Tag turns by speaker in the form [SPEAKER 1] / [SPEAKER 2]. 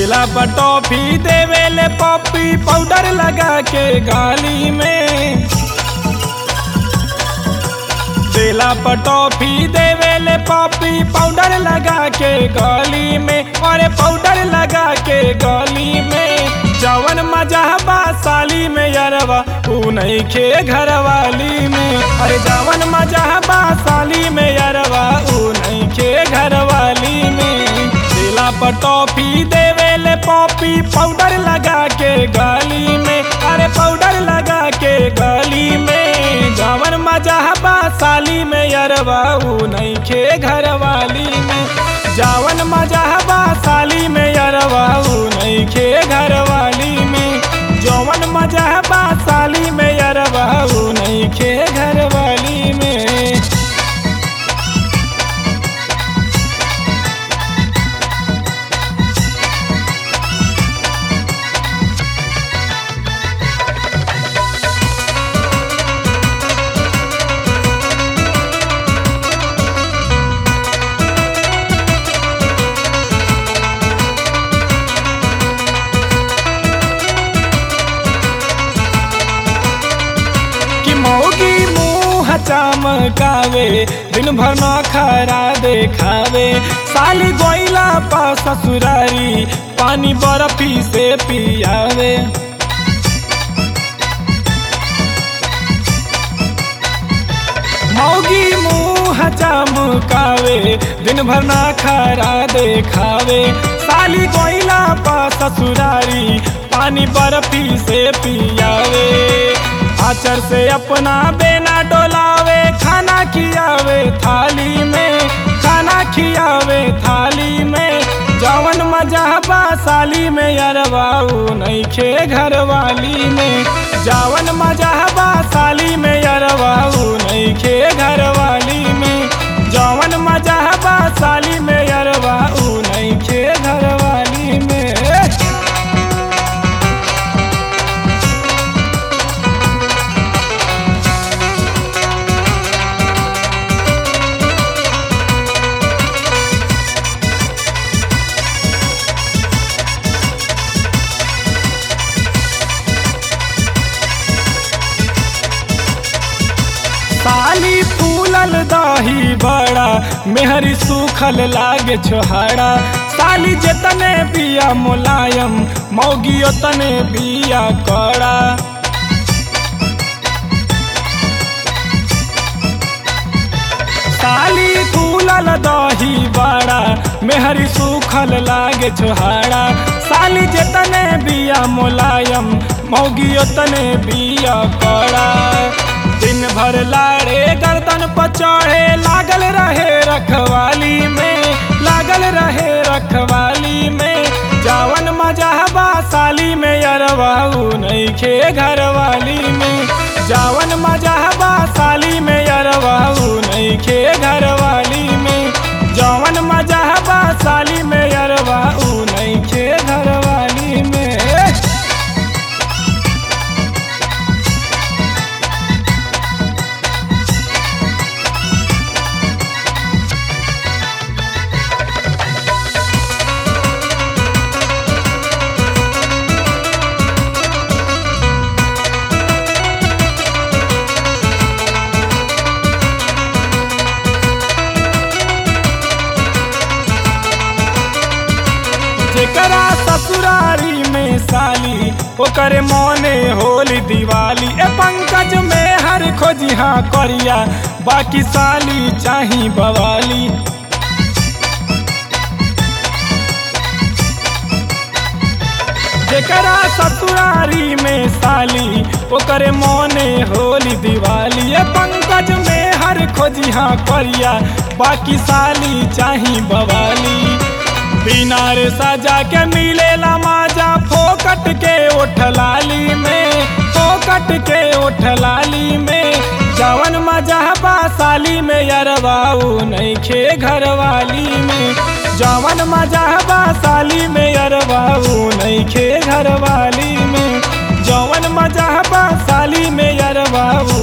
[SPEAKER 1] देला पर टॉफी देवेले पॉपी पाउडर लगा के गाली में। देला पर टॉफी देवेले पॉपी पाउडर लगा के गाली में। अरे पाउडर लगा के गाली में जवन मजा बा साली में यरवा ऊ नहीं खे घरवाली में। अरे जवन मजा बा साली में यरवा ऊ नहीं खे घरवाली में। देला पर टॉफी देवेले पॉपी पाउडर लगा के गाली में। अरे पाउडर लगा के गाली में जवन मजा बा साली में यरवा ऊ नहीं खे घरवाली में। जावन मजा बा साली में यरवा ऊ नहीं खे घरवाली में। जवन मजा बा साली में यरवा ऊ नहीं खे घरवाली में। मौगी मुँह चमकावे दिन भर नखरा देखावे। साली गोइला पा ससुरारी पानी बर्फी से पियावे। मौगी मुँह चमकावे दिन भर नखरा देखावे। साली गोइला पा ससुरारी पानी बर्फी से पियावे। आचर से अपना बेना डोलावे खाना खियावे थाली में। खाना खियावे थाली में जवन मजा बा साली में यरवा ऊ नहीं खे घरवाली में। जवन मजा बा साली में यरवा ऊ नहीं खे घरवाली में। जवन मजा बा साली में यरवा ऊ नहीं खे घरवाली में। साली फूलल दही बड़ा मेहरी सूखल लागे छोहाड़ा। साली जतने बिया मुलायम मौगी ओतने बिया कड़ा। साली फूलल दही बड़ा मेहरी सूखल लागे छोहाड़ा। साली जतने बिया मुलायम मौगी ओतने बिया कड़ा। दिन भर लाड़े गर्दन पर चढ़े लागल रहे रखवाली में। लागल रहे रखवाली में जावन मजा बा साली में यरवा ऊ नहीं खे घरवाली में। जावन मजा बा साली में यरवा ऊ नहीं खे घरवाली में। जवन मजा बा साली में यरवा ऊ नहीं खे घरवाली में। जेकरा ससुरारी में साली ओकरे मोने होली दिवाली। ए पंकज में हर खोजिहा करिया बाकी साली चाही बवाली। जेकरा ससुरारी में साली ओकरे मोने होली दिवाली। ए पंकज में हर खोजिहा करिया बाकी साली चाही बवाली। बिना रे सजा के मिलेला माजा फोकट के ओठलाली में। फोकट के ओठलाली में जवन मजा बा साली में यरवा ऊ नहीं खे घरवाली में। जवन मजा बा साली में यरवा ऊ नहीं खे घरवाली में। जवन मजा बा साली में यरवा ऊ